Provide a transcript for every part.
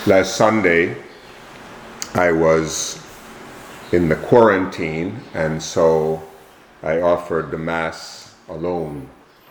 Last Sunday, I was in the quarantine, and so I offered the Mass alone.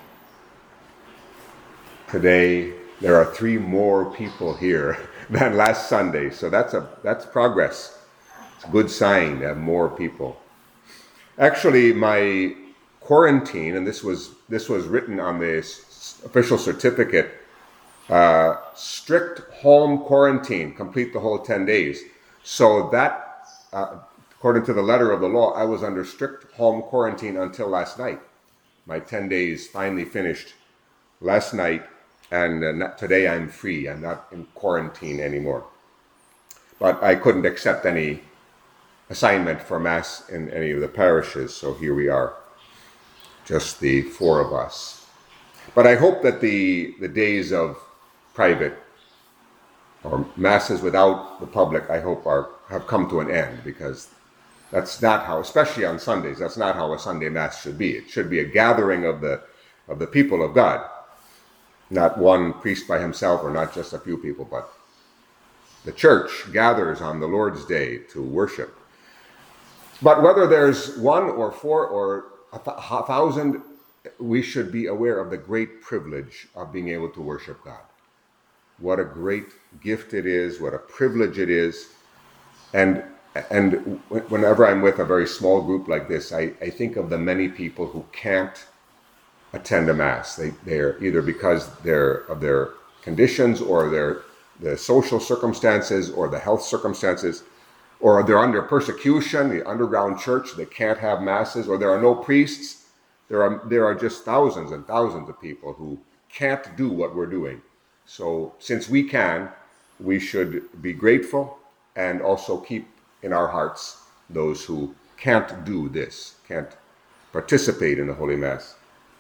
Today, there are 3 more people here than last Sunday, so that's progress. It's a good sign to have more people. Actually, my quarantine, and this was written on the official certificate, strict home quarantine, complete the whole 10 days. So that, according to the letter of the law, I was under strict home quarantine until last night. My 10 days finally finished last night, and today I'm free. I'm not in quarantine anymore. But I couldn't accept any assignment for Mass in any of the parishes, so here we are, just the 4 of us. But I hope that the days of private or Masses without the public, I hope have come to an end, because that's not how, especially on Sundays, that's not how a Sunday Mass should be. It should be a gathering of the people of God, not one priest by himself or not just a few people, but the church gathers on the Lord's Day to worship. But whether there's 1 or 4 or 1,000, we should be aware of the great privilege of being able to worship God. What a great gift it is, what a privilege it is. And whenever I'm with a very small group like this, I think of the many people who can't attend a Mass. They're either because of their conditions or the social circumstances or the health circumstances, or they're under persecution, the underground church, they can't have Masses, or there are no priests. There are just thousands and thousands of people who can't do what we're doing. So since we can, we should be grateful and also keep in our hearts those who can't do this, can't participate in the Holy Mass.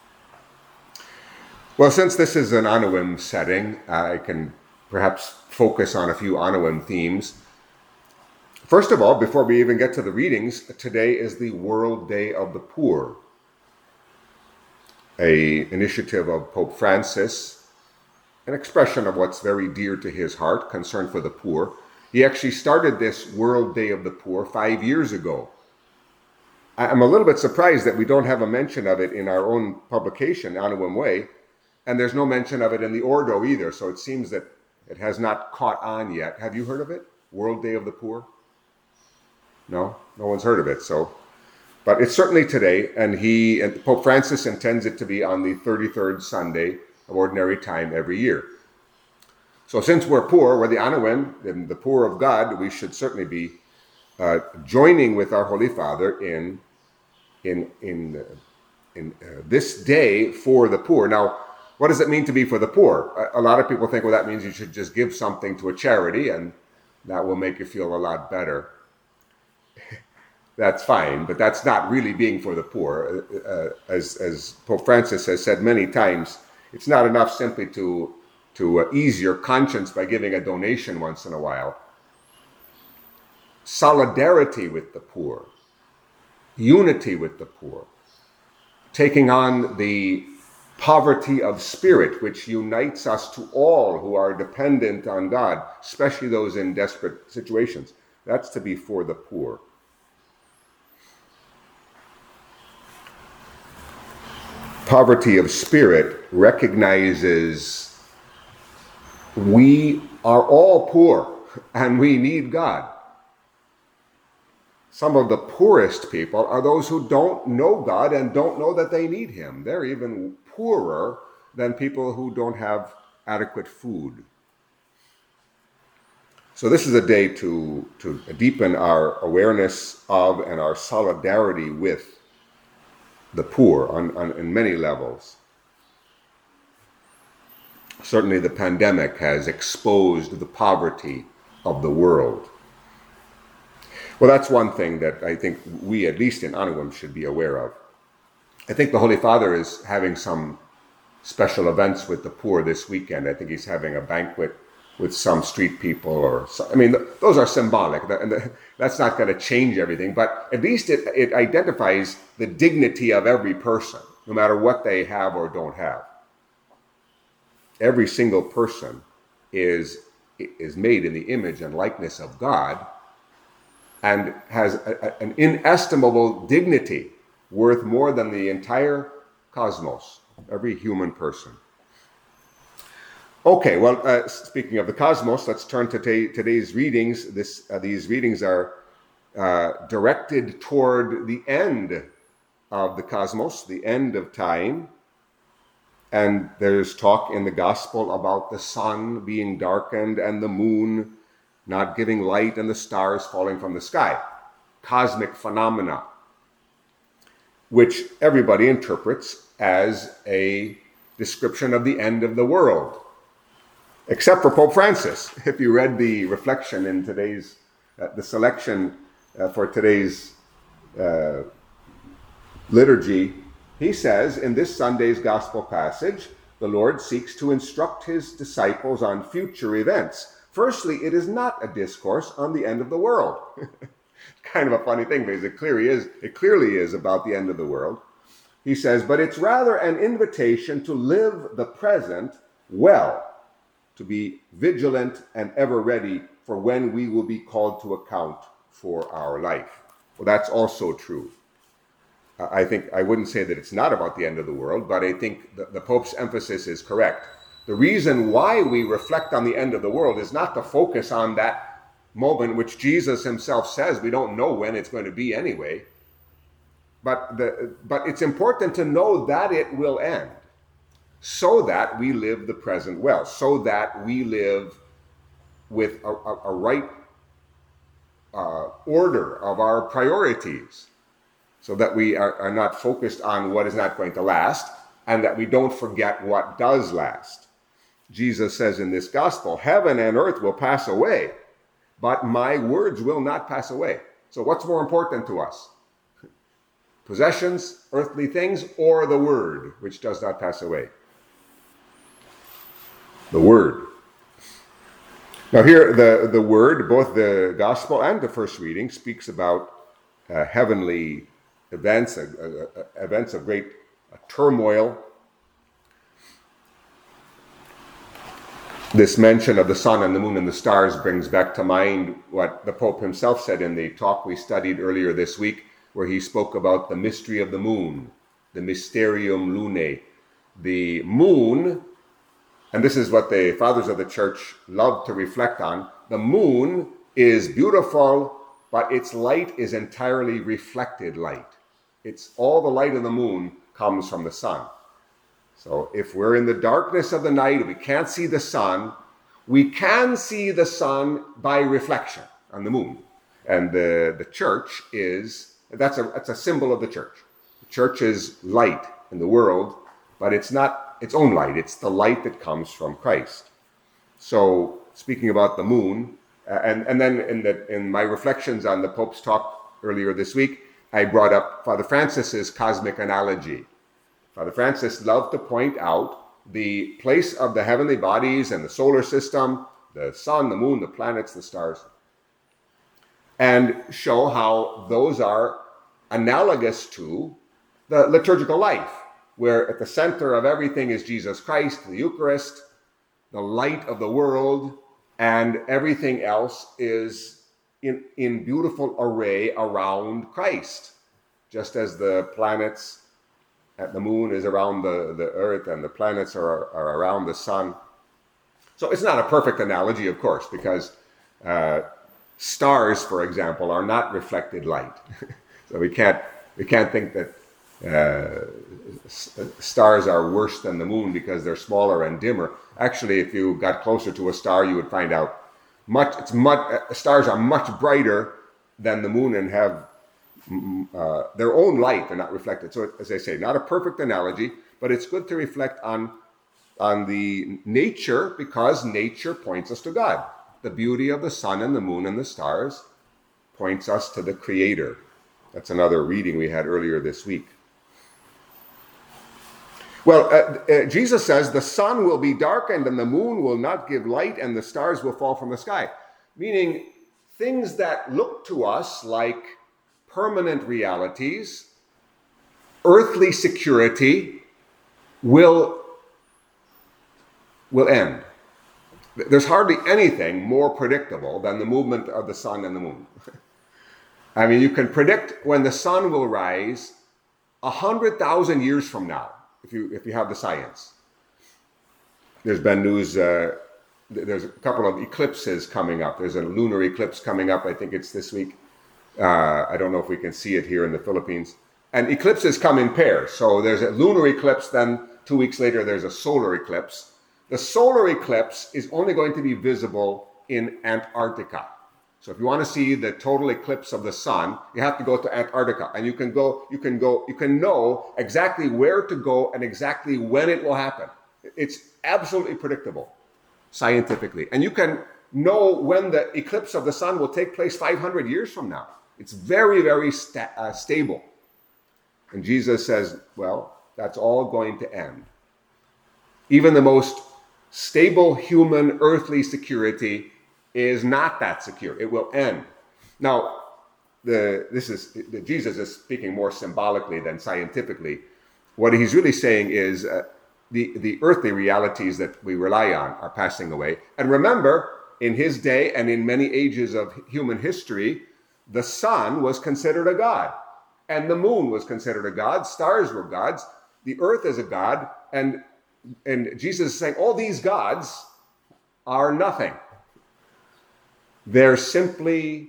Well, since this is an Anawim setting, I can perhaps focus on a few Anawim themes. First of all, before we even get to the readings, today is the World Day of the Poor, an initiative of Pope Francis, an expression of what's very dear to his heart, concern for the poor. He actually started this World Day of the Poor 5 years ago. I'm a little bit surprised that we don't have a mention of it in our own publication, Anawim Way, and there's no mention of it in the Ordo either, so it seems that it has not caught on yet. Have you heard of it? World Day of the Poor? No one's heard of it. But it's certainly today, and Pope Francis intends it to be on the 33rd Sunday of Ordinary Time every year. So since we're poor, we're the Anawim, the poor of God, we should certainly be joining with our Holy Father in this day for the poor. Now, what does it mean to be for the poor? A lot of people think, well, that means you should just give something to a charity, and that will make you feel a lot better. That's fine, but that's not really being for the poor. As Pope Francis has said many times, it's not enough simply to ease your conscience by giving a donation once in a while. Solidarity with the poor, unity with the poor, taking on the poverty of spirit, which unites us to all who are dependent on God, especially those in desperate situations. That's to be for the poor. Poverty of spirit recognizes we are all poor and we need God. Some of the poorest people are those who don't know God and don't know that they need Him. They're even poorer than people who don't have adequate food. So this is a day to deepen our awareness of and our solidarity with the poor on many levels. Certainly the pandemic has exposed the poverty of the world. Well, that's one thing that I think we, at least in Anawim, should be aware of. I think the Holy Father is having some special events with the poor this weekend. I think he's having a banquet with some street people, those are symbolic, and that's not going to change everything, but at least it identifies the dignity of every person, no matter what they have or don't have. Every single person is is made in the image and likeness of God and has an inestimable dignity worth more than the entire cosmos, every human person. Okay, well, speaking of the cosmos, let's turn to today's readings. These readings are directed toward the end of the cosmos, the end of time. And there's talk in the gospel about the sun being darkened and the moon not giving light and the stars falling from the sky. Cosmic phenomena, which everybody interprets as a description of the end of the world, except for Pope Francis. If you read the reflection in today's, the selection for today's liturgy, he says in this Sunday's gospel passage, the Lord seeks to instruct his disciples on future events. Firstly, it is not a discourse on the end of the world. Kind of a funny thing, because it clearly is about the end of the world. He says, but it's rather an invitation to live the present well, to be vigilant and ever ready for when we will be called to account for our life. Well, that's also true. I think I wouldn't say that it's not about the end of the world, but I think the Pope's emphasis is correct. The reason why we reflect on the end of the world is not to focus on that moment, which Jesus himself says we don't know when it's going to be anyway. But it's important to know that it will end, so that we live the present well, so that we live with a right order of our priorities, so that we are not focused on what is not going to last, and that we don't forget what does last. Jesus says in this gospel, heaven and earth will pass away, but my words will not pass away. So what's more important to us? Possessions, earthly things, or the word, which does not pass away? The word. Now here, the word, both the gospel and the first reading, speaks about heavenly events, events of great turmoil. This mention of the sun and the moon and the stars brings back to mind what the Pope himself said in the talk we studied earlier this week, where he spoke about the mystery of the moon, the Mysterium Lunae. The moon, and this is what the fathers of the church love to reflect on, the moon is beautiful, but its light is entirely reflected light. It's all the light of the moon comes from the sun. So if we're in the darkness of the night, we can't see the sun, we can see the sun by reflection on the moon. And the church that's a symbol of the church. The church is light in the world, but it's not its own light. It's the light that comes from Christ. So speaking about the moon, and then in my reflections on the Pope's talk earlier this week, I brought up Father Francis's cosmic analogy. Father Francis loved to point out the place of the heavenly bodies and the solar system, the sun, the moon, the planets, the stars, and show how those are analogous to the liturgical life, where at the center of everything is Jesus Christ, the Eucharist, the light of the world, and everything else is in beautiful array around Christ, just as the planets, the moon is around the earth and the planets are around the sun. So it's not a perfect analogy, of course, because stars, for example, are not reflected light. So we can't think that stars are worse than the moon because they're smaller and dimmer. Actually, if you got closer to a star, you would find out stars are much brighter than the moon and have their own light. They're not reflected. So, as I say, not a perfect analogy, but it's good to reflect on the nature, because nature points us to God. The beauty of the sun and the moon and the stars points us to the Creator. That's another reading we had earlier this week. Well, Jesus says the sun will be darkened and the moon will not give light and the stars will fall from the sky. Meaning things that look to us like permanent realities, earthly security, will end. There's hardly anything more predictable than the movement of the sun and the moon. I mean, you can predict when the sun will rise 100,000 years from now, if you have the science. There's been news. There's a couple of eclipses coming up. There's a lunar eclipse coming up. I think it's this week. I don't know if we can see it here in the Philippines. And eclipses come in pairs. So there's a lunar eclipse, then 2 weeks later there's a solar eclipse. The solar eclipse is only going to be visible in Antarctica. So if you want to see the total eclipse of the sun, you have to go to Antarctica, and you can know exactly where to go and exactly when it will happen. It's absolutely predictable scientifically. And you can know when the eclipse of the sun will take place 500 years from now. It's very, very stable. And Jesus says, well, that's all going to end. Even the most stable human earthly security is not that secure. It will end. Now, Jesus is speaking more symbolically than scientifically. What he's really saying is the earthly realities that we rely on are passing away. And remember, in his day and in many ages of human history, the sun was considered a god, and the moon was considered a god. Stars were gods. The earth is a god, and Jesus is saying all these gods are nothing. They're simply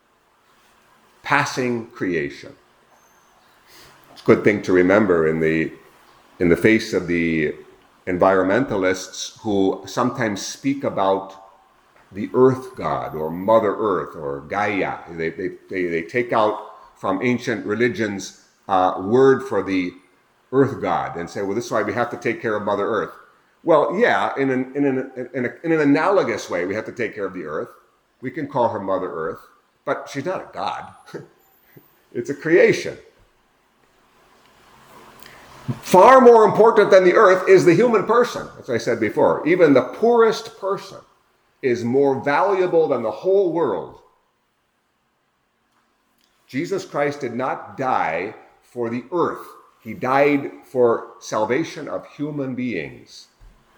passing creation. It's a good thing to remember in the face of the environmentalists who sometimes speak about the earth god or Mother Earth or Gaia. They take out from ancient religions word for the earth god and say, well, this is why we have to take care of Mother Earth. Well, yeah, in an analogous way, we have to take care of the earth. We can call her Mother Earth, but she's not a god. It's a creation. Far more important than the earth is the human person, as I said before. Even the poorest person is more valuable than the whole world. Jesus Christ did not die for the earth. He died for salvation of human beings.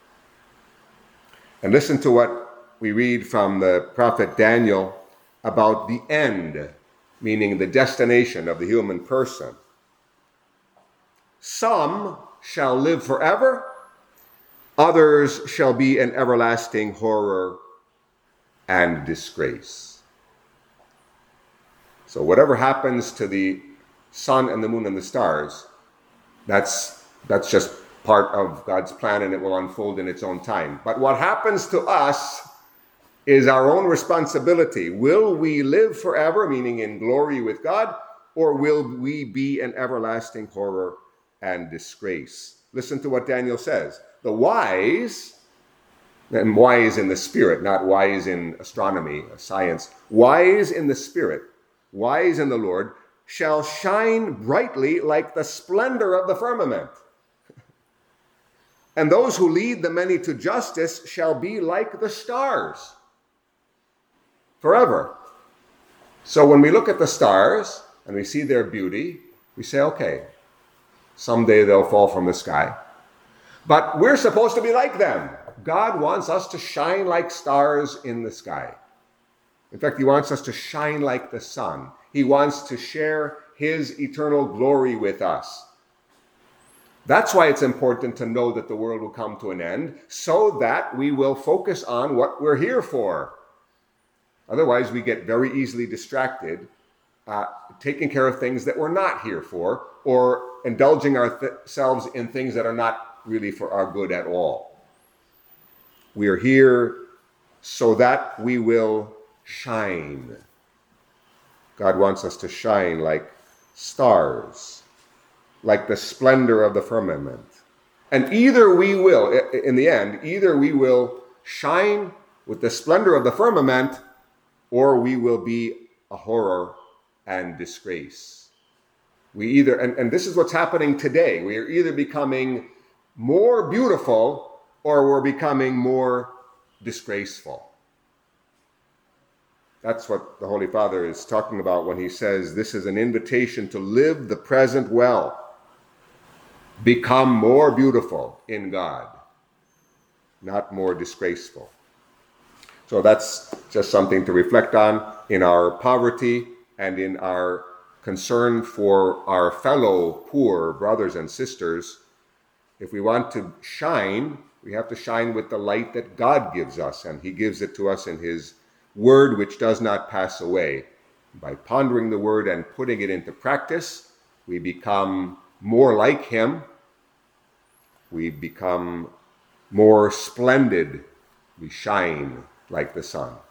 And listen to what we read from the prophet Daniel about the end, meaning the destination of the human person. Some shall live forever, others shall be an everlasting horror and disgrace. So whatever happens to the sun and the moon and the stars, that's just part of God's plan, and it will unfold in its own time. But what happens to us is our own responsibility. Will we live forever, meaning in glory with God, or will we be an everlasting horror and disgrace? Listen to what Daniel says. The wise, and wise in the spirit, not wise in astronomy, science, wise in the spirit, wise in the Lord, shall shine brightly like the splendor of the firmament. And those who lead the many to justice shall be like the stars forever. So when we look at the stars and we see their beauty, we say, okay, someday they'll fall from the sky. But we're supposed to be like them. God wants us to shine like stars in the sky. In fact, he wants us to shine like the sun. He wants to share his eternal glory with us. That's why it's important to know that the world will come to an end, so that we will focus on what we're here for. Otherwise, we get very easily distracted, taking care of things that we're not here for, or indulging ourselves in things that are not really for our good at all. We are here so that we will shine. God wants us to shine like stars, like the splendor of the firmament. And either we will, in the end, either we will shine with the splendor of the firmament, or we will be a horror and disgrace. We either, and this is what's happening today, we are either becoming more beautiful or we're becoming more disgraceful. That's what the Holy Father is talking about when he says this is an invitation to live the present well. Become more beautiful in God, not more disgraceful. So that's just something to reflect on in our poverty and in our concern for our fellow poor brothers and sisters. If we want to shine, we have to shine with the light that God gives us, and He gives it to us in His Word, which does not pass away. By pondering the Word and putting it into practice, we become more like Him. We become more splendid. We shine like the sun.